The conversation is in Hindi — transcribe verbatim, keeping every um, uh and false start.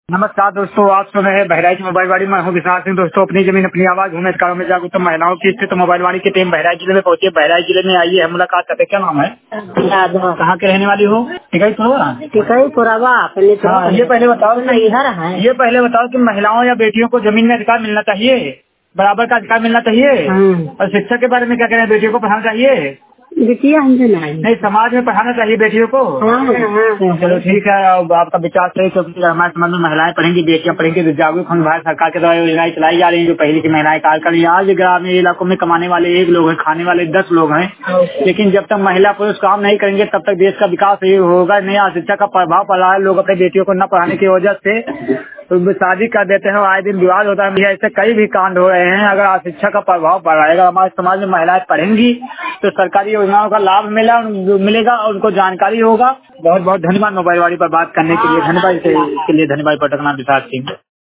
नमस्कार दोस्तों, आप सुन रहे हैं बहराइच मोबाइल वाड़ी। मैं हूँ विशाल सिंह। दोस्तों, अपनी जमीन अपनी आवाज हूँ कारों में जागरूक महिलाओं की स्थित मोबाइल वाड़ी की टीम बहराइच जिले में पहुंची है। बहराइच जिले में आई है, मुलाकात करते। क्या नाम है? कहाँ के रहने वाली हो? टिकईपुरवा। टिकईपुरवा। हाँ, ये पहले बताओ कि ये पहले बताओ कि महिलाओं या बेटियों को जमीन में अधिकार मिलना चाहिए, बराबर का अधिकार मिलना चाहिए। और शिक्षा के बारे में क्या कह रहे हैं? बेटियों को पढ़ाना चाहिए? बेटिया हमसे नहीं नहीं, समाज में पढ़ाना चाहिए बेटियों को। हाँ, हाँ। चलो ठीक है, अब आपका विचार सही, क्योंकि हमारे समाज में महिलाएं पढ़ेंगी, बेटियां पढ़ेंगी तो जागरूक हम। भारत सरकार के द्वारा योजनाएं चलाई जा रही हैं जो पहले की महिलाएं कार्य कर रही हैं। आज ग्रामीण इलाकों में कमाने वाले एक लोग हैं, खाने वाले दस लोग हैं, लेकिन जब तक महिला पुरुष काम नहीं करेंगे तब तक देश का विकास नहीं होगा। नया शिक्षा का प्रभाव पड़ रहा है, लोग अपनी बेटियों को न पढ़ाने की वजह से तो शादी कर देते हैं, आए दिन विवाद होता है। ऐसे कई भी कांड हो रहे हैं। अगर शिक्षा का प्रभाव पड़ रहा है, अगर हमारे समाज में महिलाएं पढ़ेंगी तो सरकारी योजनाओं का लाभ मिला मिलेगा और उनको जानकारी होगा। बहुत बहुत धन्यवाद मोबाइल वाड़ी पर बात करने के लिए। धन्यवाद के लिए धन्यवाद। पटकना विशाल सिंह।